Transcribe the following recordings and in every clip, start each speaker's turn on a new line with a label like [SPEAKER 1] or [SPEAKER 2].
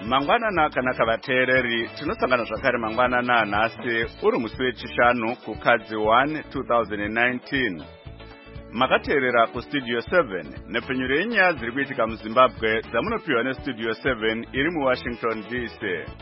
[SPEAKER 1] Mangwanana kana kavateereri tinosangana zvakare mangwanana nhasi uri musi wechishanu kukadzi 1 2019. Makateerera kustudio 7 nepfenyuro yenyaya dziri kuitika muZimbabwe dzamunopiwa nestudio 7 iri muWashington DC.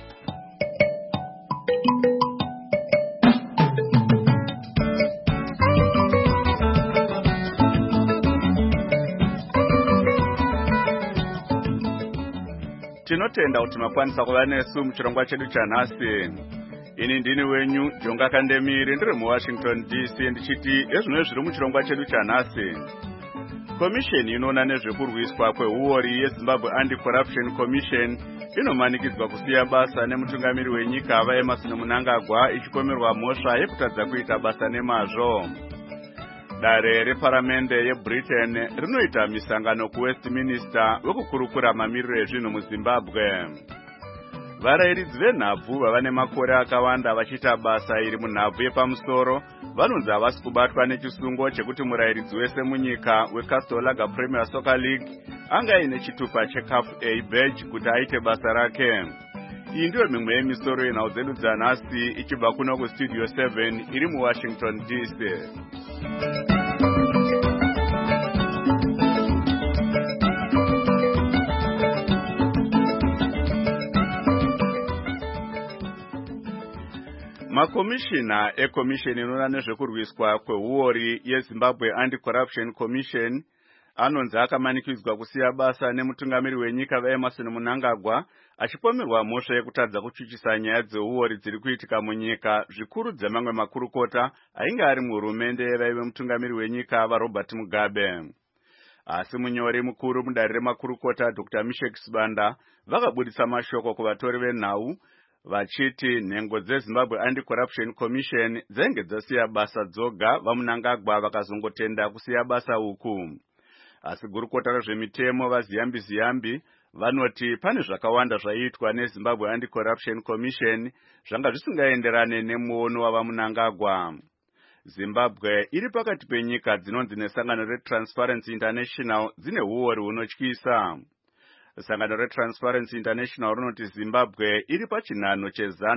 [SPEAKER 1] Tinotenda kuti makwanisa kuva nesu muchirongwa chedu chanhasi. Ini ndini wenyu Jonga Kandemiri ndiri muWashington DC ndichiti ezvino zviri muchirongwa chedu chanhasi. Komisheni inoona nezvekurwiswa kwehuori yeZimbabwe Anti-Corruption Commission inomanikidzwa kusiya basa nemutungamiri wenyika vaEmmerson Mnangagwa ichipomerwa mhosva yekutadza kuita basa nemazvo. Dare reparamende yeBritain rinoita misangano kuWestminster wekukurukura mamiriro ezvinhu muZimbabwe. Varayiridzi venhabvu vava nemakore akawanda vachiita basa iri munhabvu yepamusoro vanonzi havasi kubatwa nechisungo chekuti murayiridzi wese munyika weCastle Lager Premier Soccer League anga aine chitupa cheCAF A badge kuti aite basa rake. Iyi ndiyo mimwe yemisoro yenhau dzedu dzanhasi ichibva kuno kustudio 7 iri muWashington DC. Makomishina ekomisheni inoona nezvekurwiswa kwehuori yeZimbabwe Anti-Corruption Commission anonzi akamanikidzwa kusiya basa nemutungamiri wenyika vaEmmerson Mnangagwa achipomerwa mhosva yekutadza kuchuchisa nyaya dzehuori dziri kuitika munyika zvikuru dzemamwe makurukota ainge ari muhurumende yevaive mutungamiri wenyika vaRobert Mugabe. Asi munyori mukuru mudare remakurukota Dr. Mishek Sibanda vakabudisa mashoko kuvatori venhau vachiti nhengo dzeZimbabwe Anti-Corruption Commission dzenge dzasiya basa dzoga vaMnangagwa vakazongotenda kusiya basa uku. Asi gurukota rezvemitemo vaZiyambi vanoti pane zvakawanda zvaiitwa neZimbabwe Anti-Corruption Commission zvanga zvisingaenderane nemuono wavaMnangagwa. Zimbabwe iri pakati penyika dzinonzi nesangano reTransparency International dzine huori hunotyisa. Sangano reTransparency International rinoti Zimbabwe iri pachinhano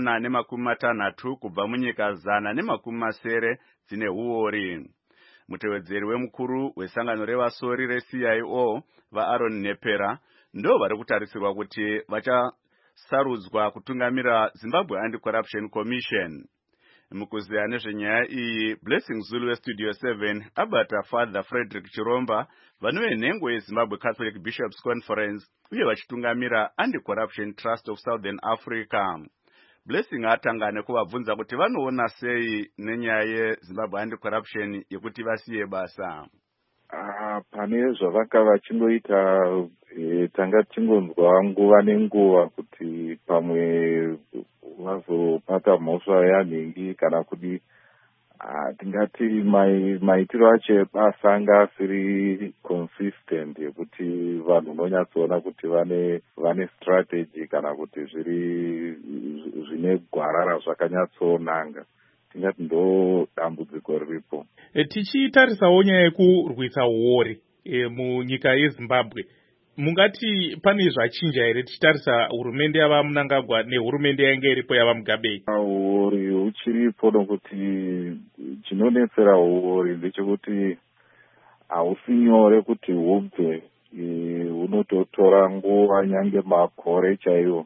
[SPEAKER 1] che160 kubva munyika 190 dzine huori. Mutevedzeri wemukuru wesangano revasori reCIO vaAaron Nepera ndo vari kutarisirwa kuti vachasarudzwa kutungamira Zimbabwe Anti-Corruption Commission. Mukuziya nezvenyaya iyi Blessing Zulu westudio 7 abata Father Frederick Chiromba vanove nhengo yeZimbabwe Catholic Bishops Conference uye vachitungamira Anti-Corruption Trust of Southern Africa. Blessing atanga nekuvabvunza kuti vanoona sei nenyaya yeZimbabwe Anti-Corruption yekuti vasiye basa.
[SPEAKER 2] Pane zvavanga vachingoita tanga tichingonzwa nguva nenguva kuti pamwe vazopata mhosva yanhingi kana kuti tingati maitiro acho ebasa anga asiri consistent yekuti vanhu unonyatsoona kuti vane strategy kana kuti zvine gwarara zvakanyatsonanga. Tingati ndo dambudziko riripo.
[SPEAKER 3] Tichitarisawo nyaya yekurwisa huori munyika yeZimbabwe, mungati pane zvachinja here tichitarisa hurumende yava Mnangagwa nehurumende yainge iripo yava Mugabe?
[SPEAKER 2] Huori huchiripo nokuti chinonetsera huori ndechekuti hausi nyore kuti hubve, hunototora nguva nyange makore chaiwo.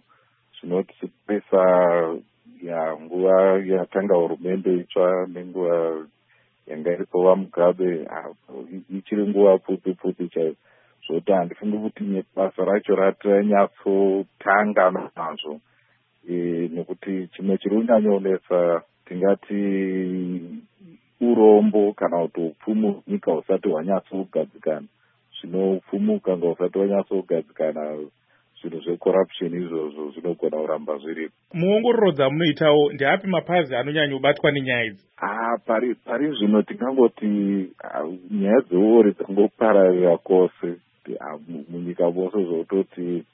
[SPEAKER 2] Zvinotipesa nguva yatanga hurumende itsva nenguva yanga iripo vaMugabe ichiri nguva pfupi chaiwo. Zvoti handifungi kuti basa racho ratinyatsotanga nazvo, nekuti chimwe chiri kunyanyonetsa tingati urombo kana kuti upfumu nyika usati hwanyatsogadzikana. Zvino upfumu kanga usati hwanyatsogadzikana zvinhu zvecorruption izvozvo zvinogona kuramba zviripo.
[SPEAKER 3] Muongororo dzamunoitawo ndeapi mapazi anonyanyobatwa nenyaya idzi?
[SPEAKER 2] Pari zvino tingangoti nyaya dzehuori dzangopararira kwose munyika mose zvototi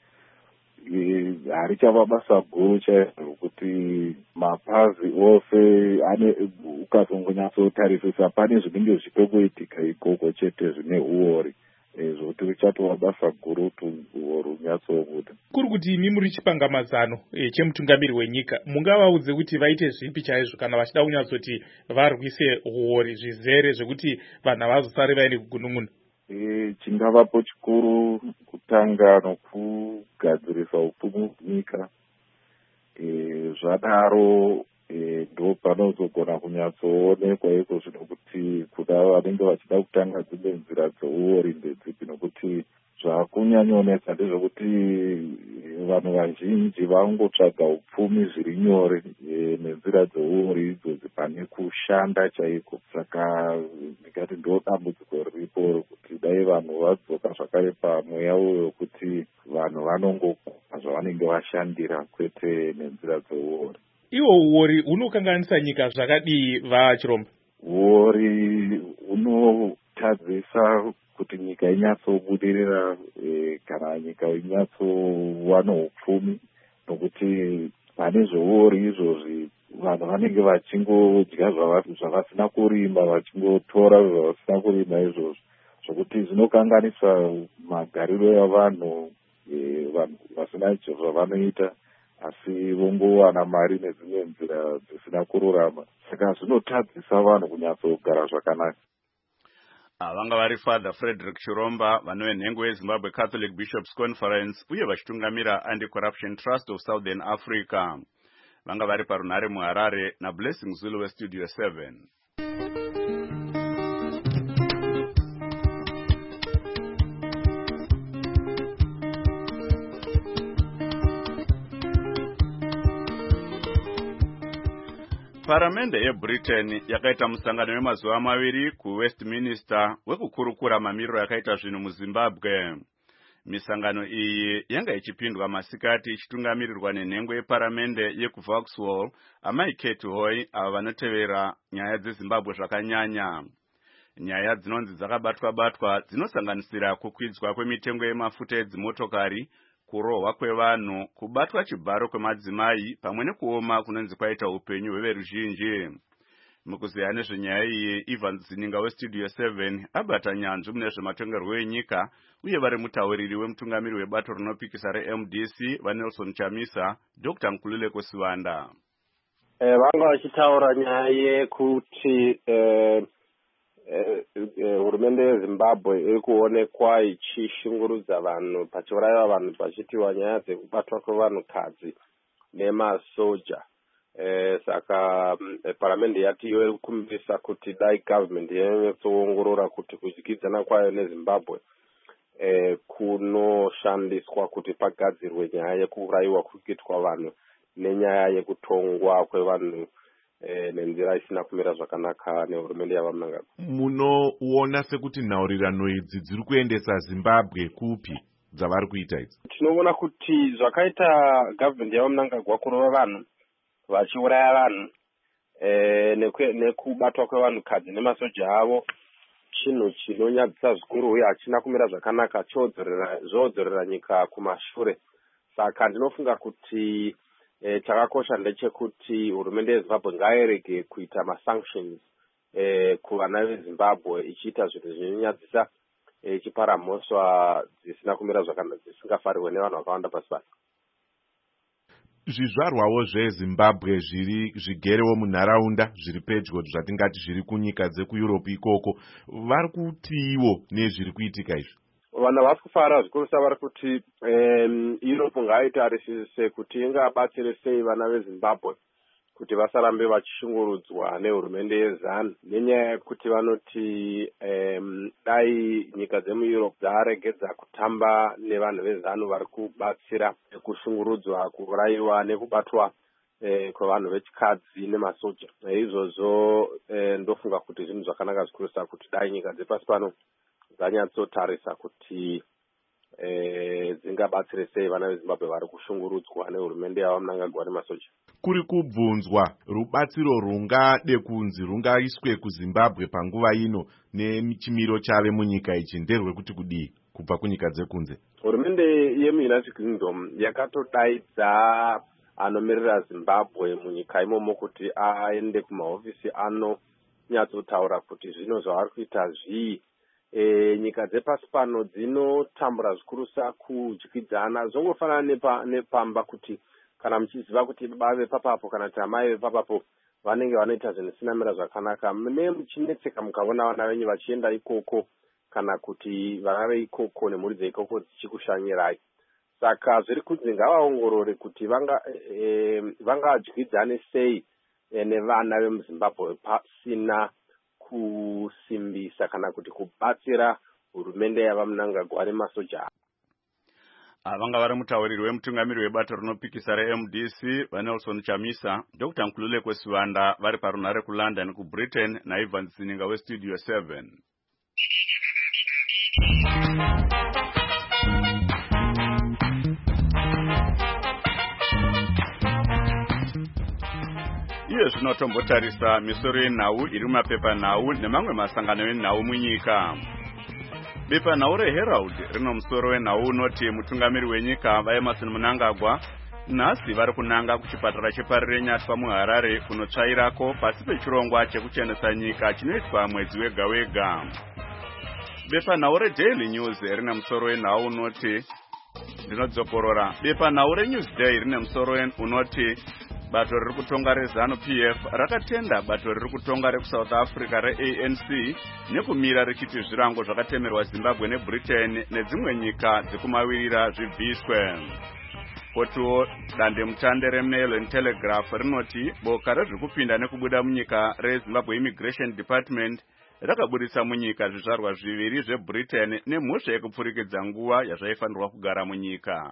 [SPEAKER 2] harichava basa guru chaizvo kuti mapazi ose ukazongonyatsotarisisa pane zvinenge zvichitokuitika ikoko chete zvine huori. zvokuti richatova basa gurutu runyatsobuda.
[SPEAKER 3] Kuri kuti imi muri chipangamazano chemutungamiri wenyika, mungavaudze kuti vaite zvipi chaizvo kana vachida kunyatsoti varwise huori, zvizere zvekuti vanhu havazosare vaine kugunun'una?
[SPEAKER 2] Chingavapo chikuru kutanga nokugadzirisa upfumi munyika. Zvadaro ndo panozogona kunyatsoonekwa iko zvino kuti kuda vanenge vachida kutanga dzimwe nzira dzeuori ndedzipi, nokuti zvakunyanyonetsa ndezvekuti vanhu vazhinji vangotsvaga upfumi zviri nyore nenzira dzeuori idzodzi pane kushanda chaiko. Saka ndikati ndo dambudziko riripo kuti dai vanhu vadzoka zvakare pamweya uyo wekuti vanhu vanongokona zvavanenge vashandira kwete nenzira dzeuori.
[SPEAKER 3] Iwo uori hunokanganisa nyika zvakadii vaChirombo?
[SPEAKER 2] Uori hunotadzisa kuti nyika inyatsobudirira kana nyika inyatsova upfumi, nokuti pane zveuori izvozvi vanhu vanenge vachingodya zvavasina kurima, vachingotora zvavasina kurima izvozvi, zvokuti zvinokanganisa magariro avanhu, vanhu vasina izvo zvavanoita asi vongowana mari nedzimwe nzira dzisina kururama. Saka zvinotadzisa vanhu kunyatsogara zvakanaka.
[SPEAKER 1] Vanga vari Father Frederick Chiromba, vanove nhengo yeZimbabwe Catholic Bishops Conference uye vachitungamira Anti-Corruption Trust of Southern Africa. Vanga vari parunhare muHarare naBlessing Zulu weStudio 7. Paramende yeBritain yakaita musangano wemazuva maviri kuWestminster wekukurukura mamiriro yakaita zvinhu muZimbabwe. Misangano iyi yanga ichipindwa masikati ichitungamirirwa nenhengo yeparamende yekuVauxhall Amai Kate Hoy, ava vanotevera nyaya dzeZimbabwe zvakanyanya. Nyaya dzinonzi dzakabatwa-batwa dzinosanganisira kukwidzwa kwemitengo yemafuta edzimotokari, kurohwa kwevanhu, kubatwa chibharo kwemadzimai, pamwe nekuoma kunonzi kwaita upenyu hweveruzhinji. Mukuziya nezvenyaya iyi, Ivan Zininga weStudio 7 abata nyanzvi mune zvematongerwo enyika uye vari mutauriri wemutungamiri webato rinopikisa reMDC vaNelson Chamisa, Dr. Nkululeko Sivanda.
[SPEAKER 4] Vanga vachitaura nyaya yekuti hurumende yeZimbabwe iri kuonekwa ichishungurudza vanhu, pachiuraiwa vanhu pachitiwa nyaya dzekubatwa kwevanhukadzi nemasoja. Saka paramende yati iyo iri kukumbisa kuti dai government yanyatsoongorora kuti kudyidzana kwayo neZimbabwe kunoshandiswa kuti pagadzirwe nyaya yekuuraiwa kuitwa vanhu nenyaya yekutongwa kwevanhu nenzira isina kumira zvakanaka nehurumende yavaMnangagwa.
[SPEAKER 5] Munoona sekuti nhaurirano idzi dziri kuendesa Zimbabwe kupi dzavari kuita idzi?
[SPEAKER 4] Tinoona kuti zvakaita government yavaMnangagwa kurova vanhu, vachiuraya vanhu nekubatwa kwevanhukadzi nemasoja avo, chinhu chinonyadzisa zvikuru uye hachina kumira zvakanaka, zvodzorera nyika kumashure. Saka ndinofunga kuti chakakosha ndechekuti hurumende yeZimbabwe ngairege kuita masanctions kuvana veZimbabwe, ichiita zvinhu zvinonyadzisa, ichipara mhosva dzisina kumira zvakanaka, dzisingafarirwe nevanhu vakawanda pasi pasi.
[SPEAKER 5] Zvizvarwawo zveZimbabwe zviri zvigerewo munharaunda zviri pedyo, zvatingati zviri kunyika dzekuEurope ikoko, vari kutiiwo nezviri kuitika izvi?
[SPEAKER 4] Vanhu vari kufara zvikurusa, vari kuti Europe ngaitarisise kuti ingabatsire sei vana veZimbabwe kuti vasarambe vachishungurudzwa nehurumende yeZANU, nenyaya yekuti vanoti dai nyika dzemuEurope dzaregedza kutamba nevanhu veZANU vari kubatsira kushungurudzwa, kuuraiwa nekubatwa kwevanhu vechikadzi nemasoja. Izvozvo ndofunga kuti zvinhu zvakanaka zvikurusa kuti dai nyika dzepasi pano dzanyatsotarisa kuti dzingabatsire sei vana veZimbabwe vari kushungurudzwa nehurumende yavaMnangagwa nemasoja.
[SPEAKER 5] Kuri kubvunzwa rubatsiro rungade kunzi rungaiswe kuZimbabwe panguva ino nechimiro chave munyika ichi nderwekuti kudii kubva kunyika dzekunze?
[SPEAKER 4] Hurumende yemuUnited Kingdom yakatodaidza anomirira Zimbabwe munyika imomo kuti aende kumahofisi anonyatsotaura kuti zvino zvavari kuita zvii nyika dzepasi pano dzinotambura zvikurusa kudyidzana. Zvongofanana nepamba kuti kana muchiziva kuti baba vepapapo kana kuti amai vepapapo vanenge vanoita zvinhu zvisinamira zvakanaka, mune muchinetseka mukaona vana venyu vachienda ikoko kana kuti vana veikoko nemhuri dzeikoko dzichikushanyirai. Saka zviri kunzi ngavaongorore kuti vangadyidzane sei nevana vemuzimbabwe pasina kusimbisa kana kuti kubatsira hurumende yavamunangagwa nemasoja.
[SPEAKER 1] Vanga vari mutauriri wemutungamiri webato rinopikisa reMDC vaNelson Chamisa, Dr. Nkululeko Siwanda vari parunhare kuLondon kuBritain naIvan Sininga weStudio 7. Iye zvinotombotarisa misoro yenhau iri mumapepa nhau nemamwe masangano enhau munyika. Bepa nhau reHerald rino musoro wenhau unoti mutungamiri wenyika vaEmmerson Mnangagwa nhasi vari kunanga kuchipatara cheParire Nyatwa muHarare kunotsvairako pasi pechirongwa chekuchenesa nyika chinoitwa mwedzi wega wega. Bepa nhau reDaily News rine musoro wenhau unoti ndinodzokorora. Bepa nhau reNewsday rine musoro unoti bato riri kutonga reZANU-PF rakatenda bato riri kutonga rekuSouth Africa reANC nekumira richiti zvirango zvakatemerwa Zimbabwe neBritain nedzimwe nyika dzekumavirira zvibviswe. Kotiwo dandemutande reMail and Telegraph rinoti boka rezviri kupinda nekubuda munyika reZimbabwe Immigration Department rakabudisa munyika zvizvarwa zviviri zveBritain nemhosva yekupfurikidza nguva yazvaifanirwa kugara munyika.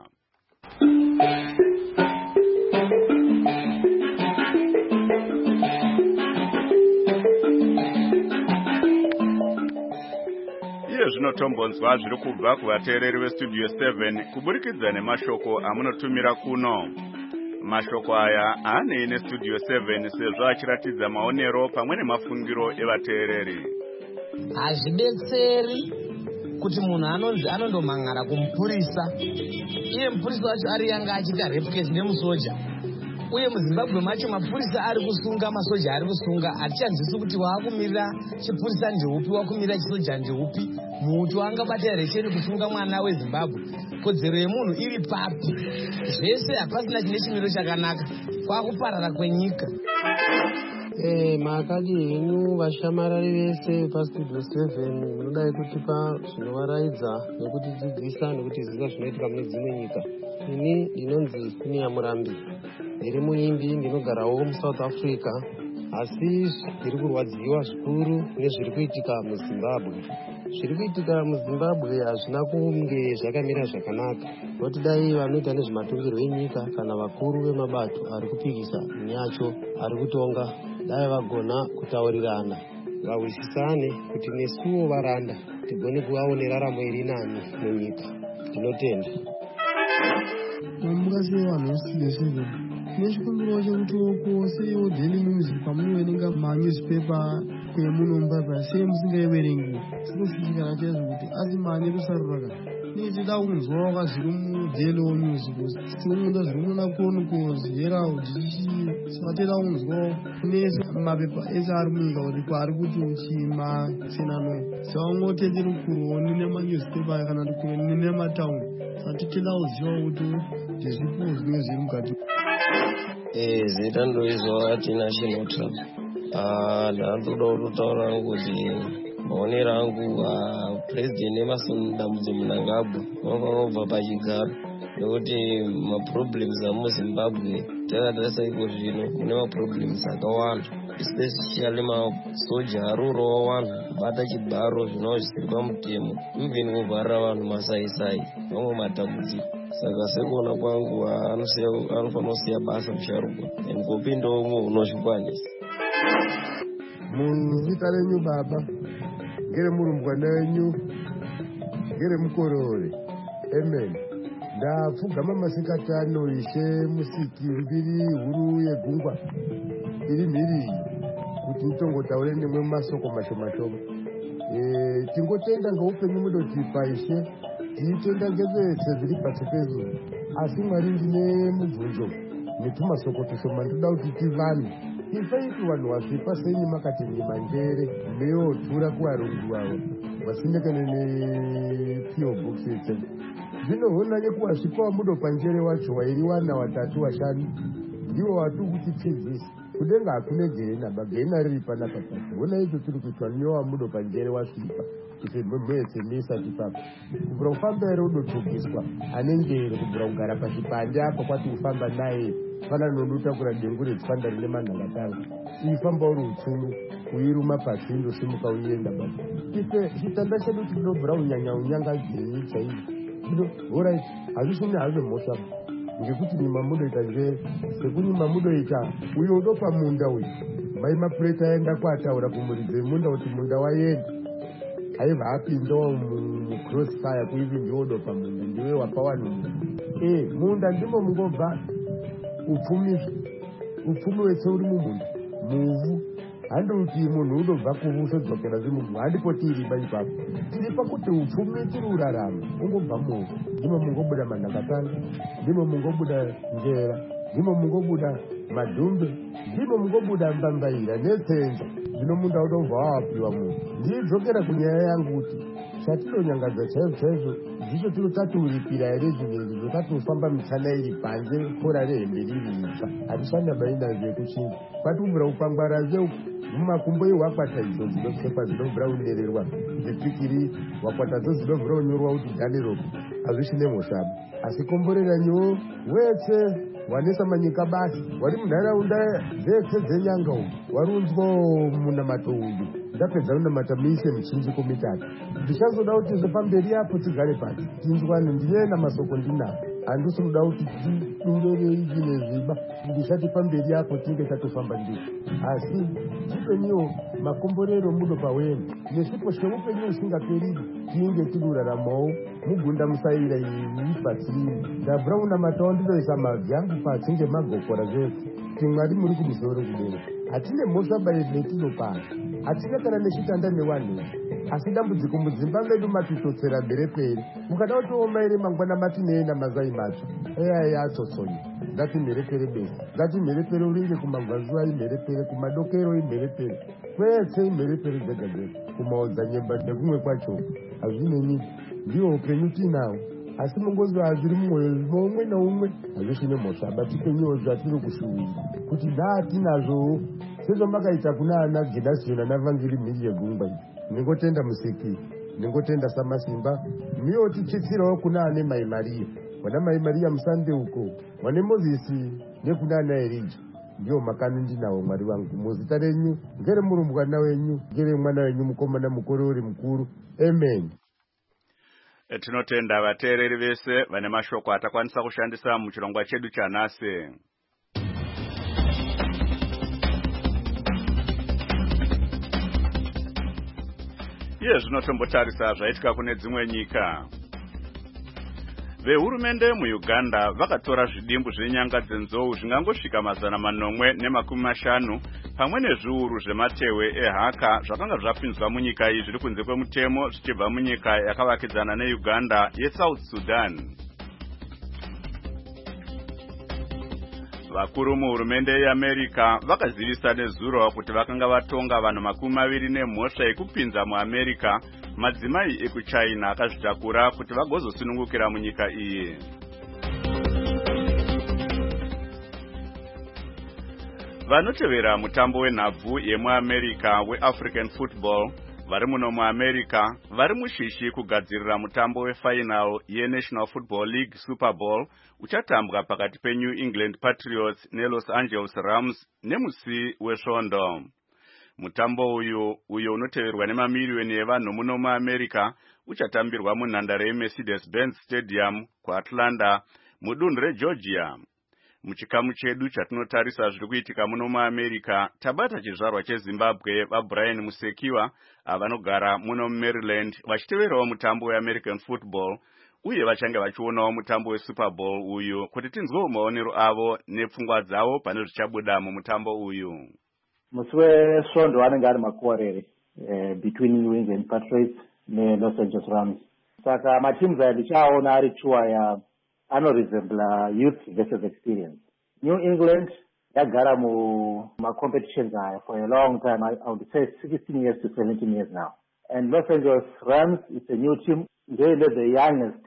[SPEAKER 1] Zvinotombonzwa zviri kubva kuvateereri veStudio 7 kuburikidza nemashoko amunotumira kuno. Mashoko aya aanei neStudio 7 sezvo achiratidza maonero pamwe nemafungiro evateereri.
[SPEAKER 6] Hazvidetseri kuti munhu anonzi anondomhan'ara kumupurisa, iye mupurisa wacho ari yanga achiita rape case nemusoja, uye muZimbabwe macho mapurisa ari kusunga masoja ari kusunga. Hatichanzwisi kuti waakumirira chipurisa ndeupi, waakumirira chisoja ndeupi. Muti wangabata recheni kusunga mwana weZimbabwe. Kodzero yemunhu iri papi? Zvese hapasina chine chimiro chakanaka, kwakuparara kwenyika.
[SPEAKER 7] Makadi henyu vashamarari vese paStudio 7 munodai kutipa zvinovaraidza nekutidzidzisa nekutizisa zvinoitika mune dzimwe nyika. Ini ndinonzi Sinia Murambi, ndiri muimbi, ndinogarawo muSouth Africa, asi ndiri kurwadziwa zvikuru nezviri kuitika muZimbabwe. Zviri kuitika muZimbabwe hazvina kunge zvakamira zvakanaka. Noti dai vanoita nezvematongerwo enyika kana vakuru vemabato ari kupikisa nyacho ari kutonga dai vagona kutaurirana, vawisisane kuti nesuwo varanda tigone kuvawo neraramo iri nani munyika. Ndinotenda.
[SPEAKER 8] Mukasiye vanhu veStudio 7 nechikumbiro chekuti kwose Daily News pamunoverenga manewspaper kwemunomba sei musingaiverengi. Sikushishikana chaizvo kuti asi mane kusarura kana nechida kunzwa wakazviri muDaily News tichiunza zviri muna Chronicles, Herald, saka kunzwa nese mapepa ese ari munyika kuti kwari kuti uchima senano sawangotenderi kuroni nemanewspaper kana kuti nemataundi. Saka tichida kuziva kuti ndezvipo zvinenge zviri mukati.
[SPEAKER 7] Zita ndoizvo atina chinota. Ndandoda kutaura kuti maonero angu President Emmerson Mnangagwa vanobva pachigaro nekuti maproblems amuZimbabwe takatarisa iko zvino mune maproblems akawanda, especially masoja arurawo vanhu kubata chibharo zvinova zvisiri pamutemo, even kuvharira vanhu masaisai vamwe matambudziko. Saka sekuona kwangu anofanira kusiya basa musharukwa kupindawo umwe unozvikwanisa.
[SPEAKER 8] Munhu zita renyu baba, ngere murumbwana wenyu, ngere mukorore. Amen. Ndapfugama masikatano ishe musiki mbiri huru yegungwa iri mhiri kuti utongotaure nemwe masoko mashoma-shoma. Tingotenda ngeupenyu mudotipa ishe, tiitenda ngezvese zviri pasi pezuva, asi Mwari ndine mubvunzo netumasoko tushoma ndoda kuti tivane
[SPEAKER 9] ifaiti vanhu vasvipa senyi makati manjere meyotura kuvarungu vavo vasinekane nepio box yetse zvinoona nekuwasvipa wamudopa njere wacho wairiwana watatu washanu ndiwo watu kutidzidzisa kudenga hakune gehena bagehena riri panapa pacho ona icho tiri kuitwa newamudopa njere wasvipa ife mwese mesati papa kubvira kufamba ere udotogiswa ane njere kubvira kugara pachipande apa kwati kufamba naye fana nodutakura dengu retsvanda rine manhakatanga ifamba uri utsunu kuiruma pasi indosimuka uienda baba ife chitanda chedu tinobvira unyanya unyanga dzenyu chaizvo orit hazvisini hazvo mhosva ngekuti nyima mudoita njere sekunyima mudoita uyo udopa munda uyu mai mapureti aenda kwataura kumuridze munda kuti munda wayenda aibva apindawo mucrossfire kuivi ndiwo udopa munda ndiwe wapa vanhu munda ndimo mungobva upfumi wese uri mumunda muvhu handouti munhu unobva kuvusodzokera zvimuvhu handipoti iriba ipapo tiripa kuti upfumi tiri urarama ungobva muvhu ndimo mungobuda manhakatanga ndimo mungobuda njera ndimo mungobuda madhumbe ndimo mungobuda mbambaira netsenza zvino munda unobva wawapiwa munhu ndiidzokera kunyaya yangu kuti chatinonyangadza chaizvo chaizvo ndicho tinotatiuripira here zvinezvi zvotatofamba mitsana iri panze kora rehembe riri itsva hatishandabainazve kuchinja kwatikumbura kukwangwarazve mumakumbo iwakwata idzo dzinopfekwa dzinobvira unererwa dzepikiri wakwatadzo dzinobvira unyorwa kuti dhaneropo hazvichine mhoshaba asi komboreranyiwo wese wanesa manyika basi wari munharaunda dzese dzenyanga umu wari unzwawo munamato uyu ndapedza unamata muise michinjiko mitatu ndichazoda kuti zvepamberi apo tigare pasi tinzwane ndinena masoko ndinavo handisi kuda kuti tidurerei zvine zviba ndichati pamberi apo tinge tatofamba ndiko asi tipeniwo makomborero mudo pawenu nesvipo zveupenyu usingaperiri tinge tiduraramawo mugunda musaira ipatsiriri ndabvira unamatawo ndinoisa mavhi angu pasi ngemagokora zvese timwari muri kumusoro kudera hatine mhosva bayetinopana hatina kana nechitanda newanhu asi dambudziko mudzimba medu matitotsera mhereperi mukada kutooma ere mangwana matineenda mazai matsva eyaya atsotsonye ngatimherepere besa ngatimherepere uringe kumagwazuva imherepere kumadokero imherepere kwese imherepere dzega dzega kumaodza nyemba nekumwe kwacho hazvineni ndiwo upenyu tinawo asi mungozi hazviri mumwoyo mumwe naumwe hazvisine mhoshaba tipenyiwo zvatiri kushuwira kuti ndaa tinazvowo sezvamakaita kuna ana gedasiona navangiri mhiri yegungwa iyi ndingotenda musiki ndingotenda samasimba miwo tichitsirawo kuna ane mai mariya wana mai mariya musande uko wane mozisi nekuna ana erija ndiwo makani ndinawo mwari wangu muzita renyu ngere murumbwana wenyu ngere mwana wenyu mukomana mukore uri mukuru amen.
[SPEAKER 1] Tinotenda vateereri vese vane mashoko atakwanisa kushandisa muchirongwa chedu chanhasi. Iye zvinotombotarisa zvaitika kune dzimwe nyika. Vehurumende muUganda vakatora zvidimbu zvenyanga dzenzou zvingangosvika 950 pamwe nezviuru zvematehwe ehaka zvakanga zvapinzwa munyika iyi zviri kunze kwemutemo zvichibva munyika yakavakidzana neUganda yeSouth Sudan. Vakuru muhurumende yeAmerica vakazivisa nezuro kuti vakanga vatonga vanhu 20 nemhosva yekupinza muAmerica madzimai ekuChina akazvitakura kuti vagozosunungukira munyika iyi. Vanotevera mutambo wenhabvu yemuAmerica weAfrican Football vari muno muAmerica vari mushishi kugadzirira mutambo wefinal yeNational Football League Super Bowl uchatambwa pakati peNew England Patriots neLos Angeles Rams nemusi wesvondo. Mutambo uyo unoteverwa nemamiliyoni evanhu muno muAmerica uchatambirwa munhandare yeMercedes-Benz Stadium kuAtlanta mudunhu reGeorgia. Muchikamu chedu chatinotarisa zviri kuitika muno muAmerica tabata chizvarwa cheZimbabwe vaBrian Musekiwa avanogara muno muMaryland vachiteverawo mutambo weAmerican Football uye vachange vachionawo mutambo weSuper Bowl uyu kuti tinzwewo maonero avo nepfungwa dzavo pane zvichabuda mumutambo uyu.
[SPEAKER 10] Musi wesvondo anenge ari makuwarere between New England Patriots neLos Angeles Rams. Saka matimu aya ndichaona ari chuwa ya anoresemble youth versus experience. New England yagara competitions for a long time. I would say 16 years to 17 years now. And Los Angeles Rams is a new team. They are the youngest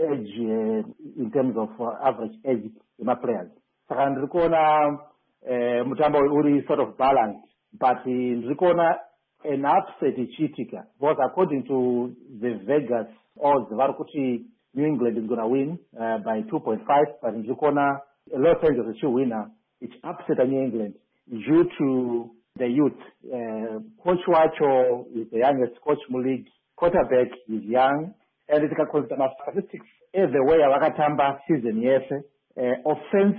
[SPEAKER 10] age in terms of average age in my players. Saka ndikuona mutambo uri sort of balanced, but ndikuona an upset ichitika, because according to the Vegas odds, varikuti New England is going to win by 2.5, but ndikuona Los Angeles should win. It's upset New England due to the youth. Coach Wacho is the youngest coach in the league. Quarterback is young, and it's got statistics the way Wakatamba season yes. Offense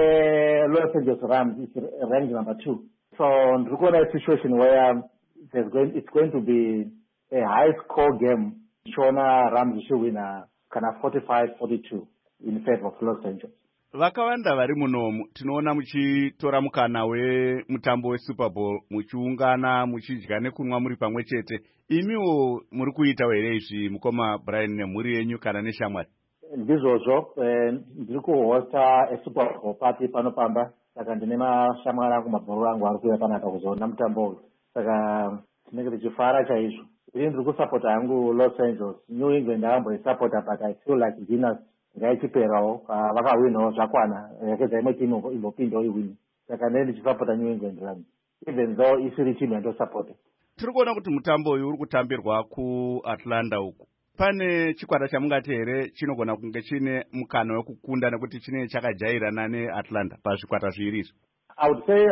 [SPEAKER 10] Los Angeles Rams is ranked number 2. So we're going to a situation where it's going to be a high score game. Shona Rams should win kind of 45-42 in favor of Los Angeles.
[SPEAKER 1] Vakawanda vari munomu tinoona muchitora mukana wemutambo weSuper Bowl muchiungana muchidya nekunwa muri pamwe chete. Imiwo muri kuita here izvi mukoma Brian nemhuri yenyu kana neshamwari?
[SPEAKER 10] Ndizvozvo ndiri kuhosta eSuper Bowl party panopamba, saka ndine mashamwari angu mabhoro angu ari kuuya panapa kuzoona mutambo uyu, saka tinenge tichifara chaizvo. Ini ndiri kusapota hangu Los Angeles. New England amboisapota, but I feel like Venus ngaitiperawo vakawinawo zvakwana yakedza imwe timu imbopindawo iwini, saka ndine ndichisapota New England Rams even though isiri timu yandosapota.
[SPEAKER 1] Tiri kuona kuti mutambo uyu uri kutambirwa kuAtlanta uku. Pane chikwata chamungati here chinogona kunge chine mukana wekukunda nekuti chinenge chakajairana neAtlanta pazvikwata zviviri izvi?
[SPEAKER 10] I would say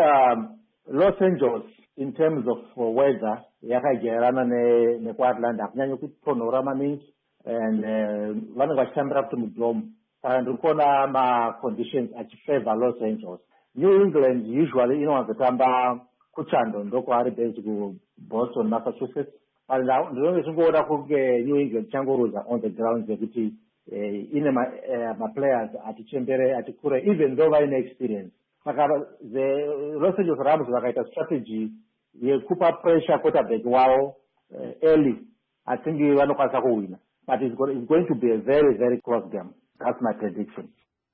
[SPEAKER 10] Los Angeles in terms of weather yakajairana nekuAtlanta, hakunyanyi kutonhora maningi, and vanenge vachitambira kuti mudome, saka ndiri kuona maconditions achifavor Los Angeles. New England usually inowanzotamba kuchando ndokwaari based kuBoston, Massachusetts, but ndinenge chingoona kunge New England changoruza on the ground yekuti ine maplayers atichembere atikure even though vaine experience. Saka the Los Angeles Rams vakaita strategy yekupa pressure quarterback wavo early, I think vanokwanisa kuwina, but it's going to be a very very close game. That's my prediction.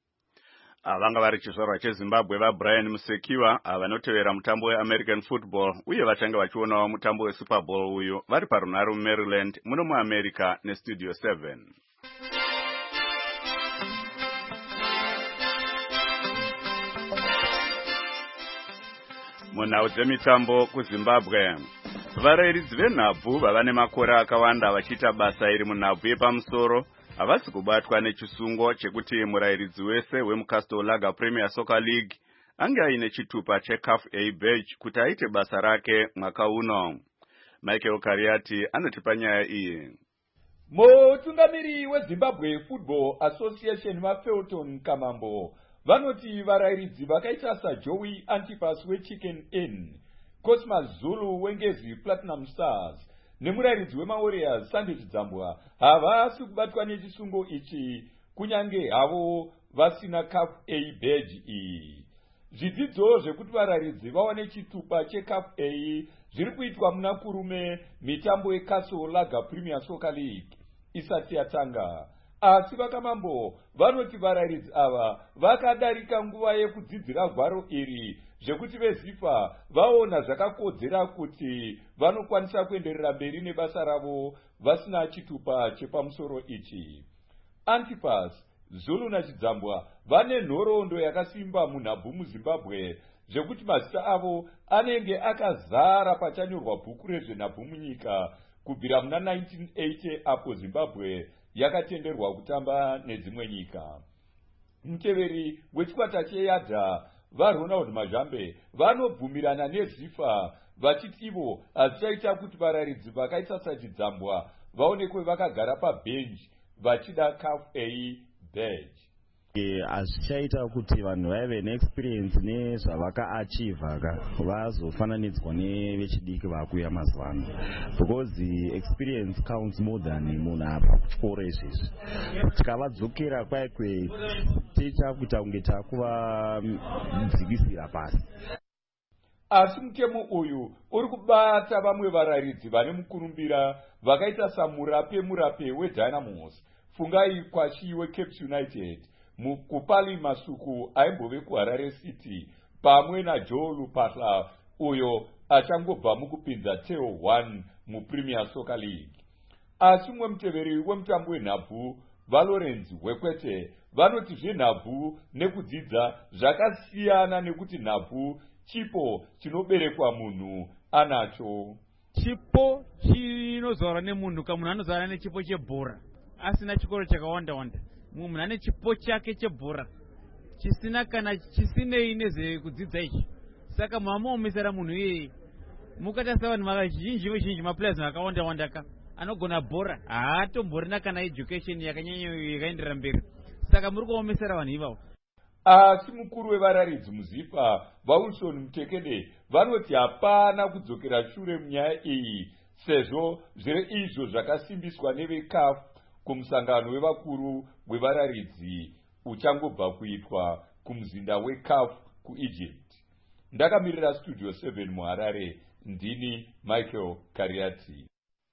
[SPEAKER 1] Vanga vari chizvarwa cheZimbabwe vaBrian Musekiwa vanotevera mutambo weAmerican football uye vachange vachionawo mutambo weSuper Bowl uyu vari parunhare muMaryland muno muAmerica neStudio 7. Munhau dzemitambo kuZimbabwe, varairidzi venhabvu vava nemakore akawanda vachiita basa iri munhabvu yepamusoro havasi kubatwa nechisungo chekuti murairidzi wese wemuCastle Lager Premier Soccer League ange aine chitupa cheCAF A badge kuti aite basa rake mwaka uno. Michael Kariati anotipa nyaya iyi.
[SPEAKER 11] Mutungamiri weZimbabwe Football Association vaFelton Kamambo vanoti varairidzi vakaita saJoey Antipas weChicken Inn, Cosmas Zulu wengezi Platinum Stars nemurairidzi wemaWarriors Sunday Chidzambwa havasi kubatwa nechisungo ichi kunyange havo vasina CAF A badge iyi. Zvidzidzo zvekuti varairidzi vawane chitupa cheCAF A zviri kuitwa muna kurume mitambo yeCastle Lager Premier Soccer League isati yatanga, asi vaKamambo vanoti varairidzi ava vakadarika nguva yekudzidzira gwaro iri zvekuti veZIFA vaona zvakakodzera kuti vanokwanisa kuenderera mberi nebasa ravo vasina chitupa chepamusoro ichi. Antipas, Zulu naChidzambwa vane nhoroondo yakasimba munhabvu muZimbabwe zvekuti mazita avo anenge akazara pachanyorwa bhuku rezvenhabvu munyika kubvira muna 1980 apo Zimbabwe yakatenderwa kutamba nedzimwe nyika. Muteveri wechikwata cheYadha vaRonald Mazhambe vanobvumirana neZIFA vachiti ivo hazvichaita kuti varairidzi vakaita saChidzambwa vaonekwe vakagara pabhenji vachida CAF A badge.
[SPEAKER 12] Hazvichaita kuti vanhu vaive neexperience nezvavakaachiva vazofananidzwa nevechidiki vakuya mazuva ano, because experience counts more than munhu apa kuchikoro izvezvi. Tikavadzokera kwaikwe tichakuita kunge takuvadzikisira pasi.
[SPEAKER 11] Asi mutemo uyu uri kubata vamwe varairidzi vane mukurumbira vakaita saMurape weDynamos, Fungai Kwashi weCape United, Mukupali Masuku aimbove kuHarare City, pamwe naJoe Lupahla uyo achangobva mukupinza Teo 1 muPremier Soccer League. Asi umwe muteveri wemutambo wenhabvu vaLawrence Wekwete vanoti zvenhabvu nekudzidza zvakasiyana nekuti nhabvu chipo chinoberekwa munhu anacho.
[SPEAKER 13] Chipo chinozvarwa nemunhu kamunhu anozvarwa nechipo chebhora asina chikoro chakawanda-wanda. Munhu ane chipo chake chebhora chisina kana chisinei nezvekudzidza ichi. Saka mamuomesera munhu iyeye mukatarisa vanhu vazhinji maplayers vakawanda-wanda ka anogona bhora haatomborina kana education yakanyanya yakaenderera mberi. Saka muri kuomesera vanhu ivavo.
[SPEAKER 11] Asi mukuru wevararidzi muZipa vaWilson Mutekede vanoti hapana kudzokera shure munyaya iyi sezvo zviri izvo zvakasimbiswa neveCAF kumusangano wevakuru wevararidzi uchangobva kuitwa kumuzinda weCAF kuEgypt. Ndakamirira Studio 7 muHarare, ndini Michael Kariati.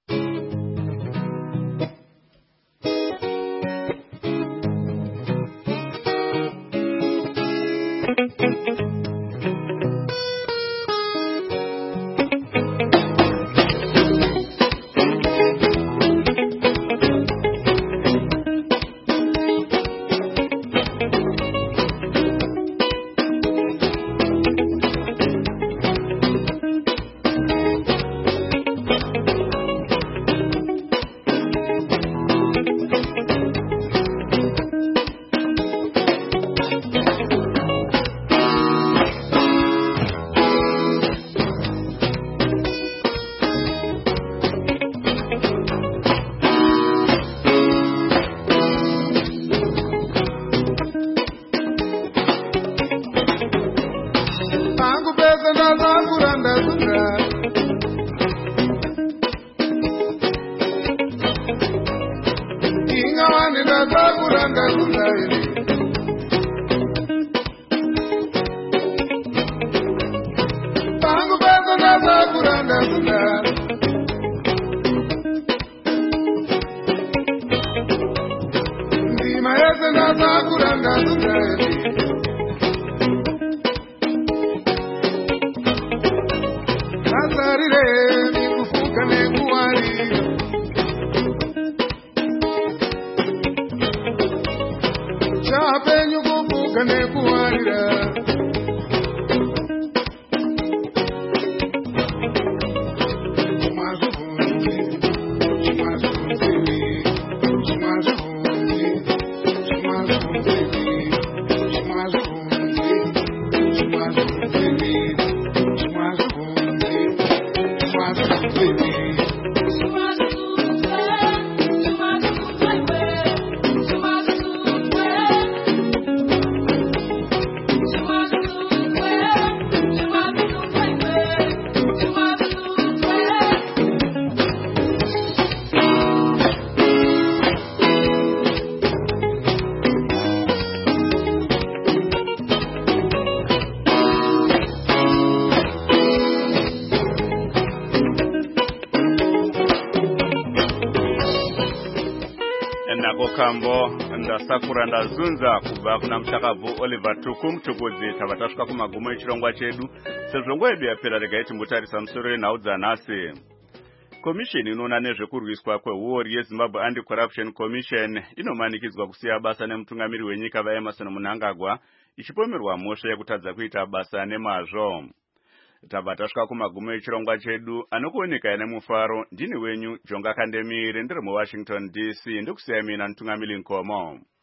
[SPEAKER 1] Kambo ndasakura ndazunza kubva kuna mutakabvu Oliver Tukum tukudzi tabatasvika kumagumo echirongwa chedu sezvo nguva yedu yapera. Regai timbotarisa musoro wenhau dzanhasi. Komisheni inoona nezvekurwiswa kwehuori yeZimbabwe Anti-Corruption Commission inomanikidzwa kusiya basa nemutungamiri wenyika vaEmerson Mnangagwa ichipomerwa mhosva yekutadza kuita basa nemazvo. Tabatasvika kumagumo echirongwa chedu anokuoneka nemufaro. Ndini wenyu Jonga Kandemire ndiri muWashington DC, ndikusiya mina Mutungamiri Nkomo.